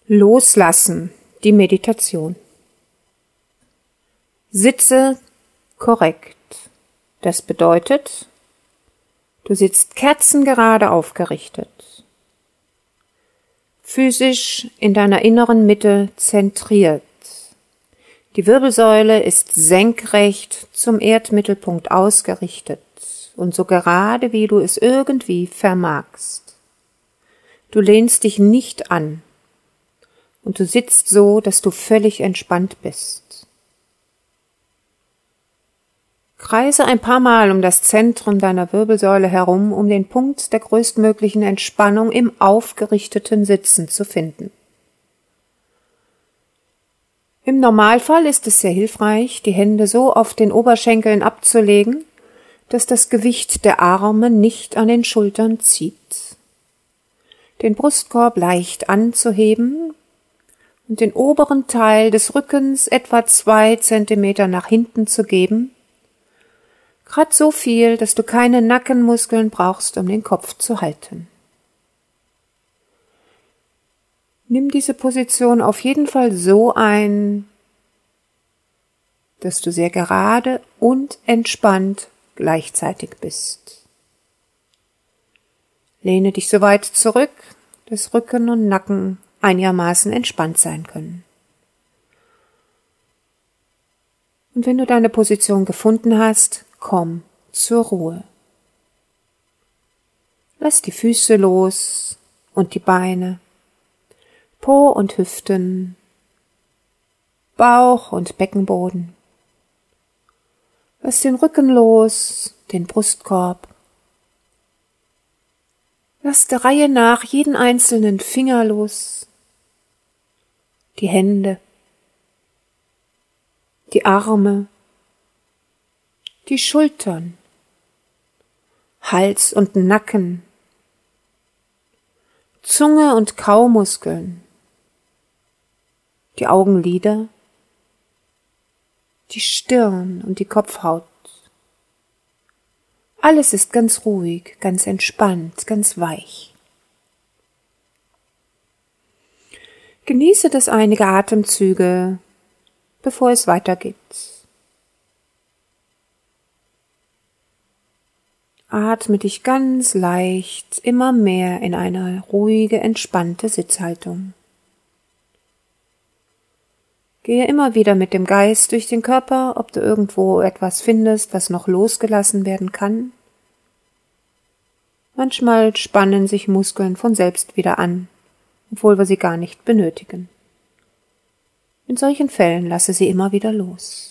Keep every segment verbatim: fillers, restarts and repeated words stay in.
Loslassen, die Meditation. Sitze korrekt. Das bedeutet, du sitzt kerzengerade aufgerichtet. Physisch in deiner inneren Mitte zentriert. Die Wirbelsäule ist senkrecht zum Erdmittelpunkt ausgerichtet und so gerade wie du es irgendwie vermagst. Du lehnst dich nicht an und du sitzt so, dass du völlig entspannt bist. Kreise ein paar Mal um das Zentrum deiner Wirbelsäule herum, um den Punkt der größtmöglichen Entspannung im aufgerichteten Sitzen zu finden. Im Normalfall ist es sehr hilfreich, die Hände so auf den Oberschenkeln abzulegen, dass das Gewicht der Arme nicht an den Schultern zieht. Den Brustkorb leicht anzuheben und den oberen Teil des Rückens etwa zwei Zentimeter nach hinten zu geben, grad so viel, dass du keine Nackenmuskeln brauchst, um den Kopf zu halten. Nimm diese Position auf jeden Fall so ein, dass du sehr gerade und entspannt gleichzeitig bist. Lehne dich so weit zurück, dass Rücken und Nacken einigermaßen entspannt sein können. Und wenn du deine Position gefunden hast, komm zur Ruhe. Lass die Füße los und die Beine, Po und Hüften, Bauch und Beckenboden. Lass den Rücken los, den Brustkorb. Lass der Reihe nach jeden einzelnen Finger los, die Hände, die Arme, die Schultern, Hals und Nacken, Zunge und Kaumuskeln, die Augenlider, die Stirn und die Kopfhaut. Alles ist ganz ruhig, ganz entspannt, ganz weich. Genieße das einige Atemzüge, bevor es weitergeht. Atme dich ganz leicht immer mehr in eine ruhige, entspannte Sitzhaltung. Gehe immer wieder mit dem Geist durch den Körper, ob du irgendwo etwas findest, was noch losgelassen werden kann. Manchmal spannen sich Muskeln von selbst wieder an, obwohl wir sie gar nicht benötigen. In solchen Fällen lasse sie immer wieder los.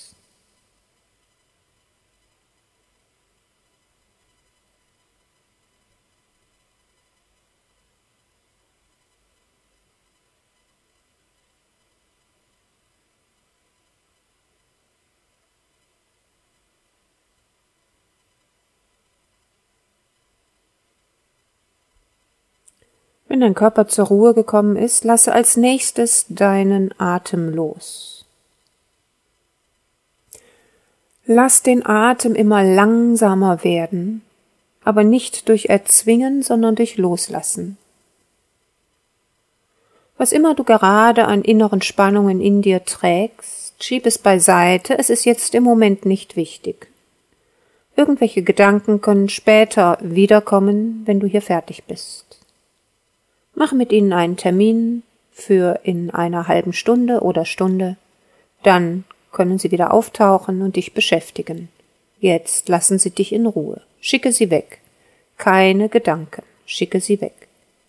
Wenn dein Körper zur Ruhe gekommen ist, lasse als nächstes deinen Atem los. Lass den Atem immer langsamer werden, aber nicht durch Erzwingen, sondern durch Loslassen. Was immer du gerade an inneren Spannungen in dir trägst, schieb es beiseite, es ist jetzt im Moment nicht wichtig. Irgendwelche Gedanken können später wiederkommen, wenn du hier fertig bist. Mach mit ihnen einen Termin für in einer halben Stunde oder Stunde. Dann können sie wieder auftauchen und dich beschäftigen. Jetzt lassen sie dich in Ruhe. Schicke sie weg. Keine Gedanken. Schicke sie weg.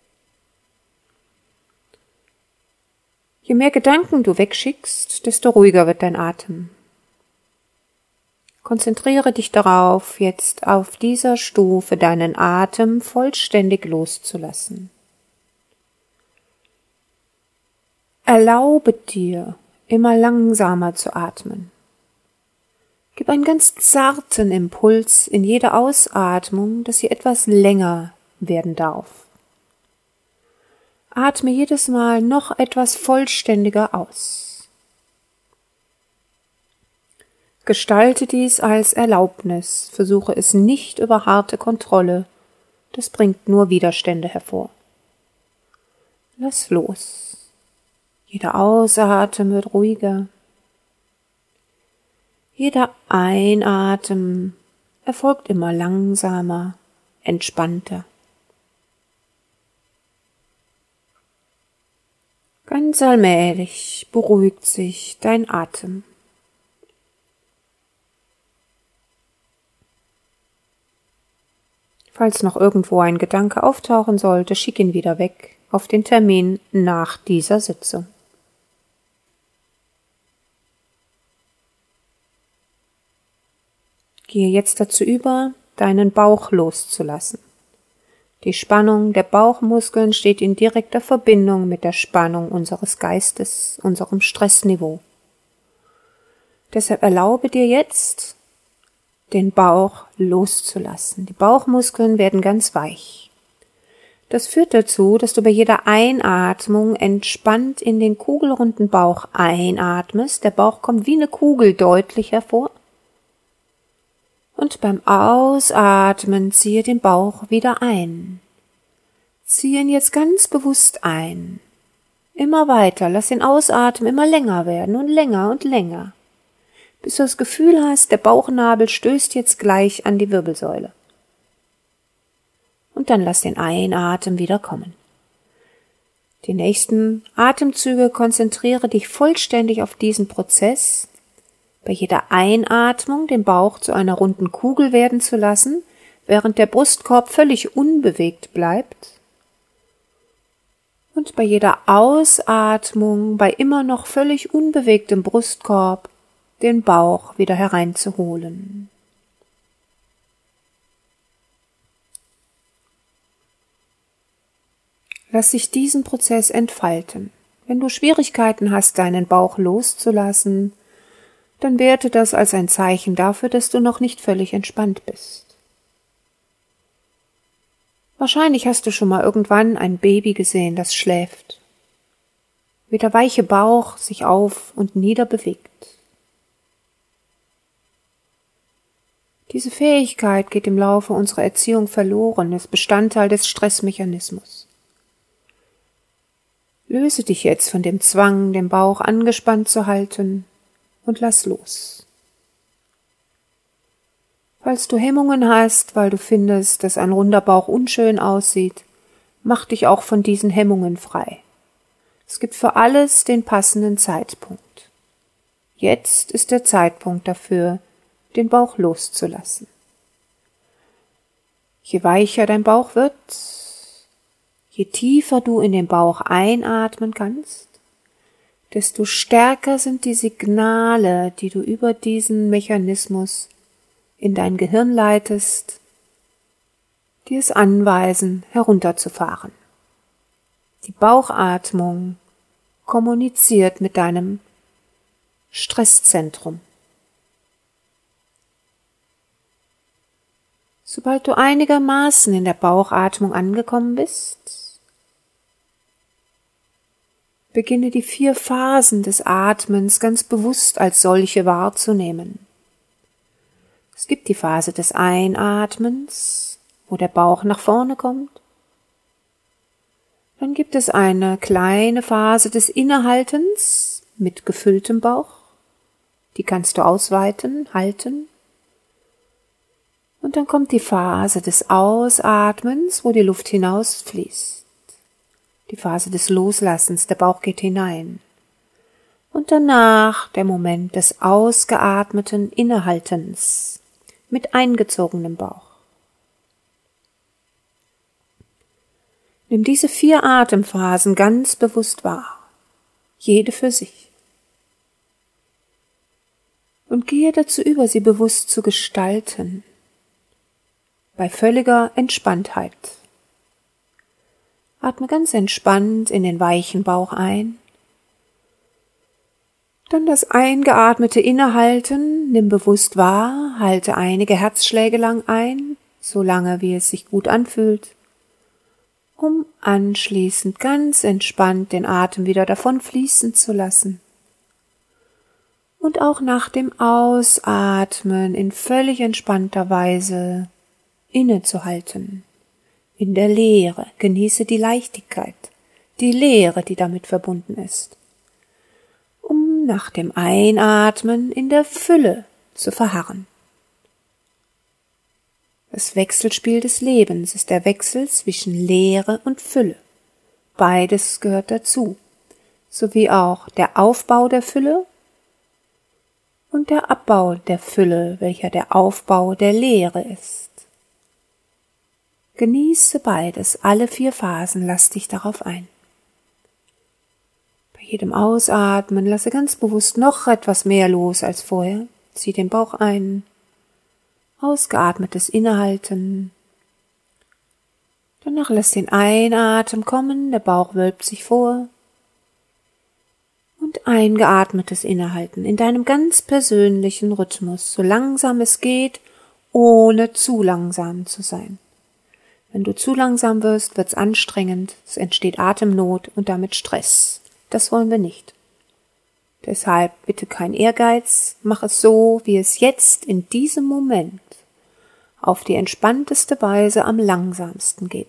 Je mehr Gedanken du wegschickst, desto ruhiger wird dein Atem. Konzentriere dich darauf, jetzt auf dieser Stufe deinen Atem vollständig loszulassen. Erlaube dir, immer langsamer zu atmen. Gib einen ganz zarten Impuls in jede Ausatmung, dass sie etwas länger werden darf. Atme jedes Mal noch etwas vollständiger aus. Gestalte dies als Erlaubnis, versuche es nicht über harte Kontrolle, das bringt nur Widerstände hervor. Lass los. Jeder Ausatmen wird ruhiger. Jeder Einatmen erfolgt immer langsamer, entspannter. Ganz allmählich beruhigt sich dein Atem. Falls noch irgendwo ein Gedanke auftauchen sollte, schick ihn wieder weg auf den Termin nach dieser Sitzung. Gehe jetzt dazu über, deinen Bauch loszulassen. Die Spannung der Bauchmuskeln steht in direkter Verbindung mit der Spannung unseres Geistes, unserem Stressniveau. Deshalb erlaube dir jetzt, den Bauch loszulassen. Die Bauchmuskeln werden ganz weich. Das führt dazu, dass du bei jeder Einatmung entspannt in den kugelrunden Bauch einatmest. Der Bauch kommt wie eine Kugel deutlich hervor. Und beim Ausatmen ziehe den Bauch wieder ein. Ziehe ihn jetzt ganz bewusst ein. Immer weiter, lass den Ausatmen immer länger werden und länger und länger. Bis du das Gefühl hast, der Bauchnabel stößt jetzt gleich an die Wirbelsäule. Und dann lass den Einatmen wieder kommen. Die nächsten Atemzüge konzentriere dich vollständig auf diesen Prozess, bei jeder Einatmung den Bauch zu einer runden Kugel werden zu lassen, während der Brustkorb völlig unbewegt bleibt. Und bei jeder Ausatmung, bei immer noch völlig unbewegtem Brustkorb, den Bauch wieder hereinzuholen. Lass dich diesen Prozess entfalten. Wenn du Schwierigkeiten hast, deinen Bauch loszulassen, dann werte das als ein Zeichen dafür, dass du noch nicht völlig entspannt bist. Wahrscheinlich hast du schon mal irgendwann ein Baby gesehen, das schläft, wie der weiche Bauch sich auf und nieder bewegt. Diese Fähigkeit geht im Laufe unserer Erziehung verloren, ist Bestandteil des Stressmechanismus. Löse dich jetzt von dem Zwang, den Bauch angespannt zu halten, und lass los. Falls du Hemmungen hast, weil du findest, dass ein runder Bauch unschön aussieht, mach dich auch von diesen Hemmungen frei. Es gibt für alles den passenden Zeitpunkt. Jetzt ist der Zeitpunkt dafür, den Bauch loszulassen. Je weicher dein Bauch wird, je tiefer du in den Bauch einatmen kannst, desto stärker sind die Signale, die du über diesen Mechanismus in dein Gehirn leitest, die es anweisen, herunterzufahren. Die Bauchatmung kommuniziert mit deinem Stresszentrum. Sobald du einigermaßen in der Bauchatmung angekommen bist, beginne die vier Phasen des Atmens ganz bewusst als solche wahrzunehmen. Es gibt die Phase des Einatmens, wo der Bauch nach vorne kommt. Dann gibt es eine kleine Phase des Innehaltens mit gefülltem Bauch. Die kannst du ausweiten, halten. Und dann kommt die Phase des Ausatmens, wo die Luft hinausfließt. Die Phase des Loslassens, der Bauch geht hinein. Und danach der Moment des ausgeatmeten Innehaltens mit eingezogenem Bauch. Nimm diese vier Atemphasen ganz bewusst wahr, jede für sich. Und gehe dazu über, sie bewusst zu gestalten, bei völliger Entspanntheit. Atme ganz entspannt in den weichen Bauch ein. Dann das eingeatmete Innehalten, nimm bewusst wahr, halte einige Herzschläge lang ein, so lange wie es sich gut anfühlt, um anschließend ganz entspannt den Atem wieder davon fließen zu lassen. Und auch nach dem Ausatmen in völlig entspannter Weise innezuhalten. In der Leere genieße die Leichtigkeit, die Leere, die damit verbunden ist. um nach dem Einatmen in der Fülle zu verharren. Das Wechselspiel des Lebens ist der Wechsel zwischen Leere und Fülle. Beides gehört dazu, sowie auch der Aufbau der Fülle und der Abbau der Fülle, welcher der Aufbau der Leere ist. Genieße beides, alle vier Phasen, lass dich darauf ein. Bei jedem Ausatmen lasse ganz bewusst noch etwas mehr los als vorher. Zieh den Bauch ein, ausgeatmetes Innehalten. Danach lass den Einatmen kommen, der Bauch wölbt sich vor. Und eingeatmetes Innehalten in deinem ganz persönlichen Rhythmus, so langsam es geht, ohne zu langsam zu sein. Wenn du zu langsam wirst, wird's anstrengend, es entsteht Atemnot und damit Stress. Das wollen wir nicht. Deshalb bitte kein Ehrgeiz, mach es so, wie es jetzt in diesem Moment auf die entspannteste Weise am langsamsten geht.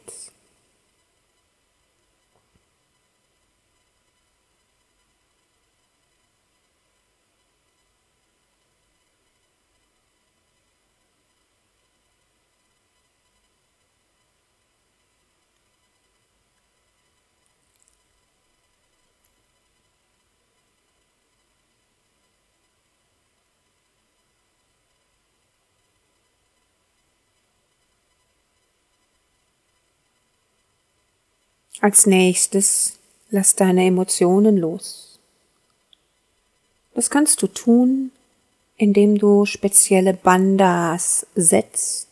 Als nächstes lass deine Emotionen los. Das kannst du tun, indem du spezielle Bandhas setzt,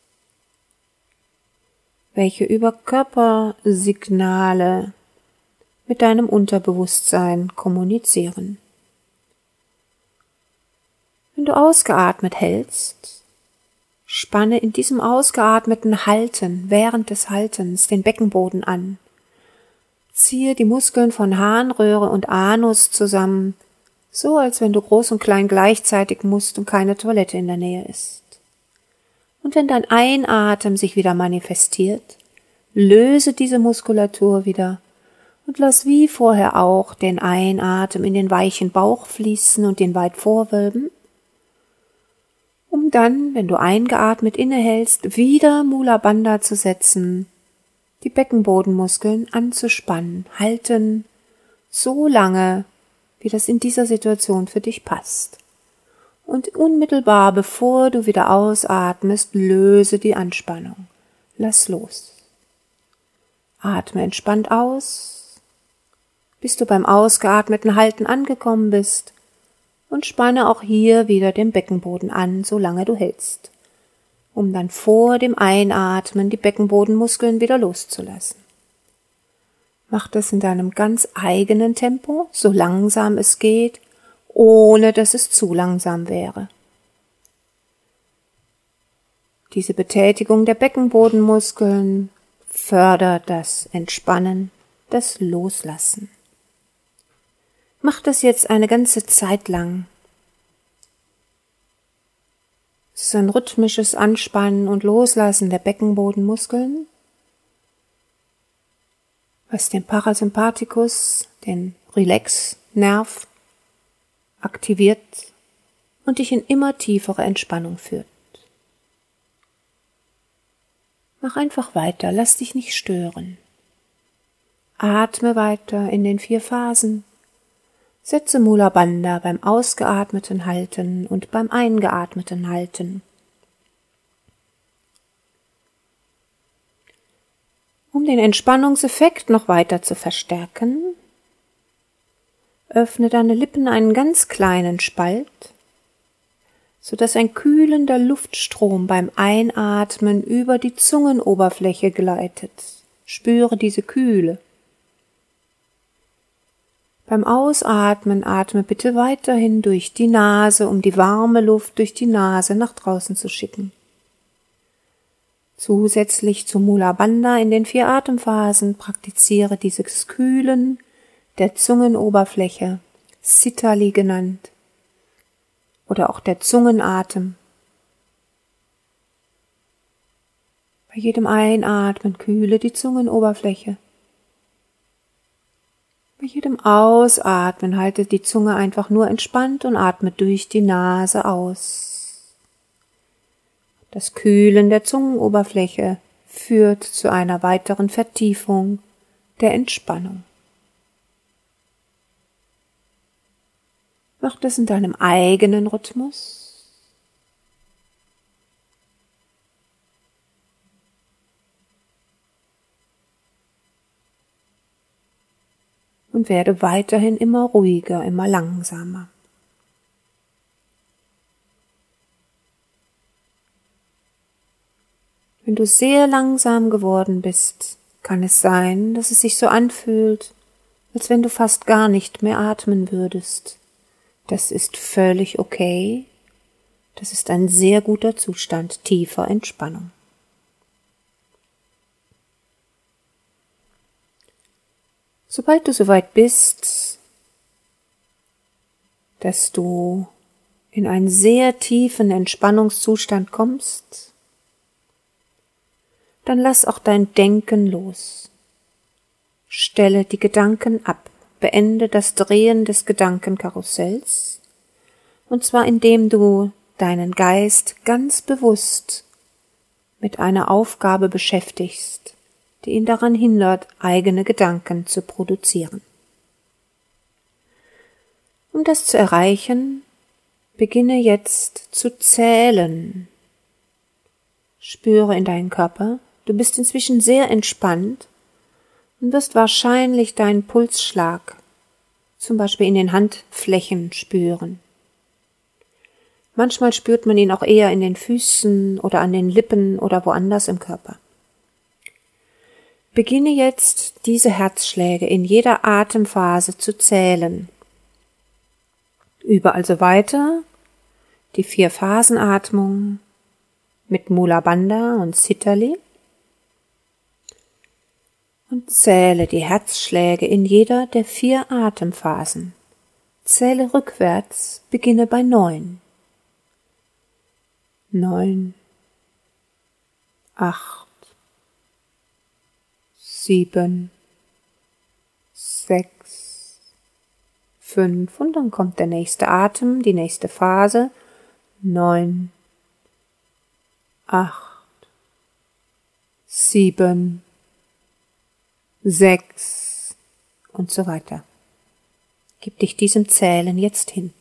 welche über Körpersignale mit deinem Unterbewusstsein kommunizieren. Wenn du ausgeatmet hältst, spanne in diesem ausgeatmeten Halten, während des Haltens, den Beckenboden an. Ziehe die Muskeln von Harnröhre und Anus zusammen, so als wenn du groß und klein gleichzeitig musst und keine Toilette in der Nähe ist. Und wenn dein Einatmen sich wieder manifestiert, löse diese Muskulatur wieder und lass wie vorher auch den Einatmen in den weichen Bauch fließen und den weit vorwölben, um dann, wenn du eingeatmet innehältst, wieder Mula Bandha zu setzen, die Beckenbodenmuskeln anzuspannen, halten, so lange, wie das in dieser Situation für dich passt. Und unmittelbar, bevor du wieder ausatmest, löse die Anspannung. Lass los. Atme entspannt aus, bis du beim ausgeatmeten Halten angekommen bist und spanne auch hier wieder den Beckenboden an, solange du hältst, um dann vor dem Einatmen die Beckenbodenmuskeln wieder loszulassen. Mach das in deinem ganz eigenen Tempo, so langsam es geht, ohne dass es zu langsam wäre. Diese Betätigung der Beckenbodenmuskeln fördert das Entspannen, das Loslassen. Mach das jetzt eine ganze Zeit lang. Es ist ein rhythmisches Anspannen und Loslassen der Beckenbodenmuskeln, was den Parasympathikus, den Relax-Nerv, aktiviert und dich in immer tiefere Entspannung führt. Mach einfach weiter, lass dich nicht stören. Atme weiter in den vier Phasen. Setze Mula Bandha beim ausgeatmeten Halten und beim eingeatmeten Halten. Um den Entspannungseffekt noch weiter zu verstärken, öffne deine Lippen einen ganz kleinen Spalt, sodass ein kühlender Luftstrom beim Einatmen über die Zungenoberfläche gleitet. Spüre diese Kühle. Beim Ausatmen atme bitte weiterhin durch die Nase, um die warme Luft durch die Nase nach draußen zu schicken. Zusätzlich zu Mula Bandha in den vier Atemphasen praktiziere dieses Kühlen der Zungenoberfläche, Sitali genannt, oder auch der Zungenatem. Bei jedem Einatmen kühle die Zungenoberfläche. Bei jedem Ausatmen halte die Zunge einfach nur entspannt und atme durch die Nase aus. Das Kühlen der Zungenoberfläche führt zu einer weiteren Vertiefung der Entspannung. Mach das in deinem eigenen Rhythmus. Und werde weiterhin immer ruhiger, immer langsamer. Wenn du sehr langsam geworden bist, kann es sein, dass es sich so anfühlt, als wenn du fast gar nicht mehr atmen würdest. Das ist völlig okay. Das ist ein sehr guter Zustand tiefer Entspannung. Sobald du soweit bist, dass du in einen sehr tiefen Entspannungszustand kommst, dann lass auch dein Denken los. Stelle die Gedanken ab, beende das Drehen des Gedankenkarussells, und zwar indem du deinen Geist ganz bewusst mit einer Aufgabe beschäftigst, die ihn daran hindert, eigene Gedanken zu produzieren. Um das zu erreichen, beginne jetzt zu zählen. Spüre in deinen Körper, du bist inzwischen sehr entspannt und wirst wahrscheinlich deinen Pulsschlag, zum Beispiel in den Handflächen, spüren. Manchmal spürt man ihn auch eher in den Füßen oder an den Lippen oder woanders im Körper. Beginne jetzt, diese Herzschläge in jeder Atemphase zu zählen. Übe also weiter die Vier-Phasen-Atmung mit Mula Bandha und Sitali und zähle die Herzschläge in jeder der vier Atemphasen. Zähle rückwärts, beginne bei neun. Neun, acht, sieben, sechs, fünf und dann kommt der nächste Atem, die nächste Phase. Neun, acht, sieben, sechs und so weiter. Gib dich diesem Zählen jetzt hin.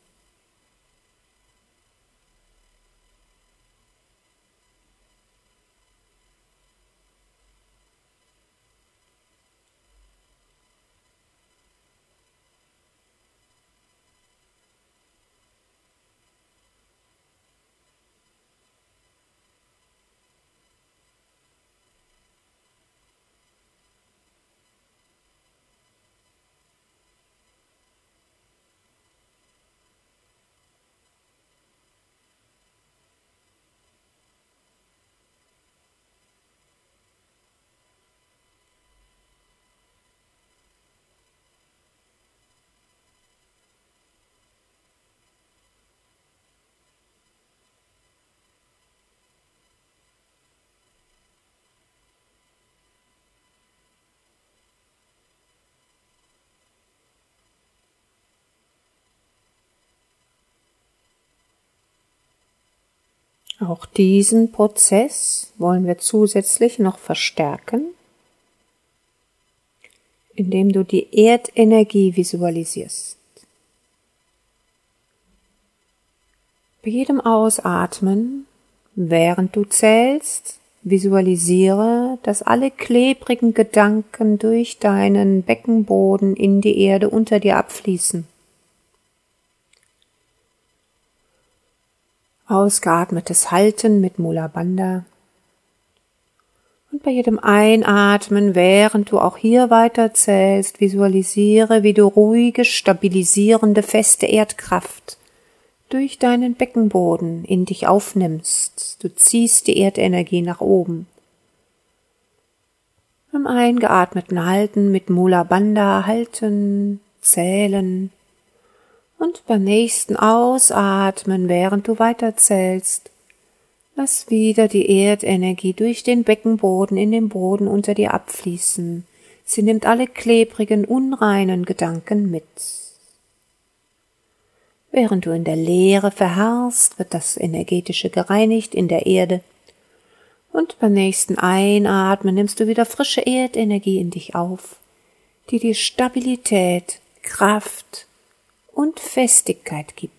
Auch diesen Prozess wollen wir zusätzlich noch verstärken, indem du die Erdenergie visualisierst. Bei jedem Ausatmen, während du zählst, visualisiere, dass alle klebrigen Gedanken durch deinen Beckenboden in die Erde unter dir abfließen. Ausgeatmetes Halten mit Mula Bandha. Und bei jedem Einatmen, während du auch hier weiter zählst, visualisiere, wie du ruhige, stabilisierende, feste Erdkraft durch deinen Beckenboden in dich aufnimmst. Du ziehst die Erdenergie nach oben. Beim eingeatmeten Halten mit Mula Bandha halten, zählen. Und beim nächsten Ausatmen, während du weiterzählst, lass wieder die Erdenergie durch den Beckenboden in den Boden unter dir abfließen. Sie nimmt alle klebrigen, unreinen Gedanken mit. Während du in der Leere verharrst, wird das Energetische gereinigt in der Erde. Und beim nächsten Einatmen nimmst du wieder frische Erdenergie in dich auf, die dir Stabilität, Kraft und Festigkeit gibt.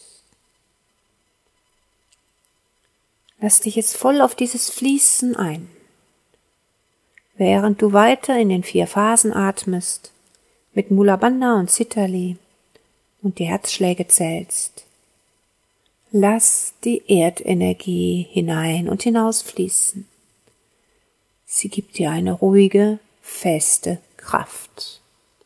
Lass dich jetzt voll auf dieses Fließen ein. Während du weiter in den vier Phasen atmest, mit Mula Bandha und Sitali und die Herzschläge zählst. Lass die Erdenergie hinein und hinaus fließen. Sie gibt dir eine ruhige, feste Kraft.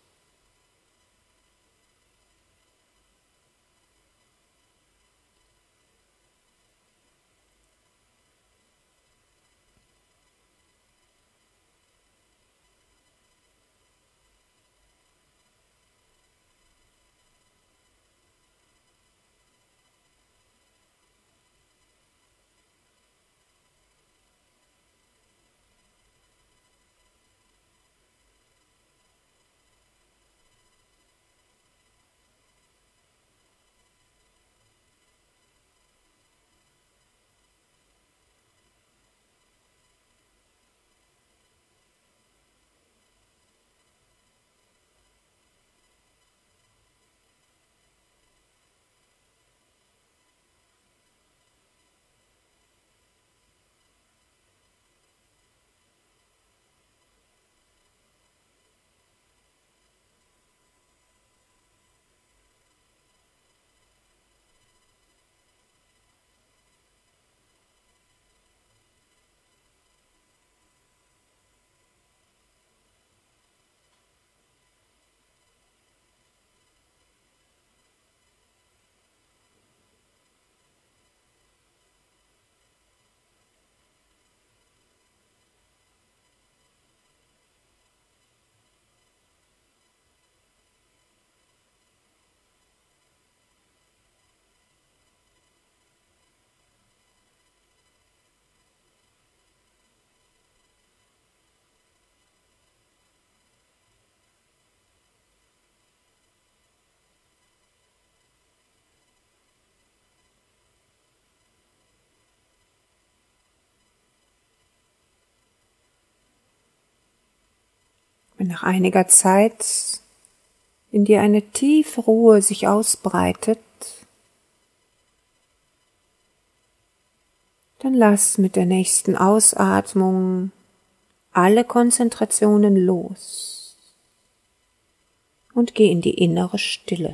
Wenn nach einiger Zeit in dir eine tiefe Ruhe sich ausbreitet, dann lass mit der nächsten Ausatmung alle Konzentrationen los und geh in die innere Stille.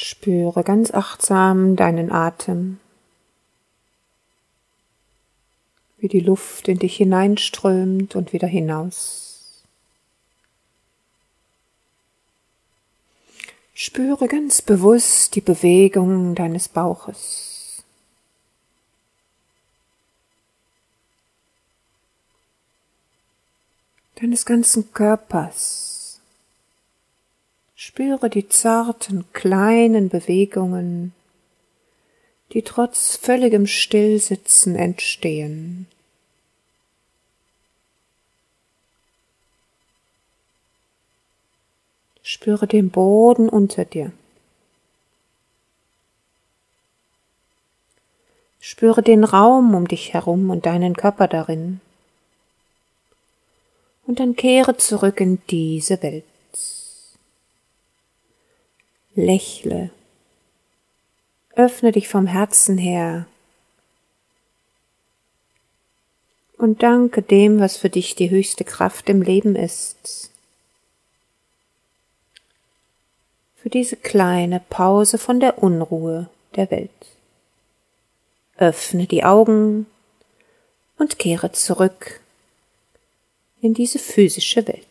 Spüre ganz achtsam deinen Atem, wie die Luft in dich hineinströmt und wieder hinaus. Spüre ganz bewusst die Bewegung deines Bauches. Deines ganzen Körpers. Spüre die zarten, kleinen Bewegungen, die trotz völligem Stillsitzen entstehen. Spüre den Boden unter dir. Spüre den Raum um dich herum und deinen Körper darin. Und dann kehre zurück in diese Welt. Lächle. Öffne dich vom Herzen her und danke dem, was für dich die höchste Kraft im Leben ist. Für diese kleine Pause von der Unruhe der Welt. Öffne die Augen und kehre zurück in diese physische Welt.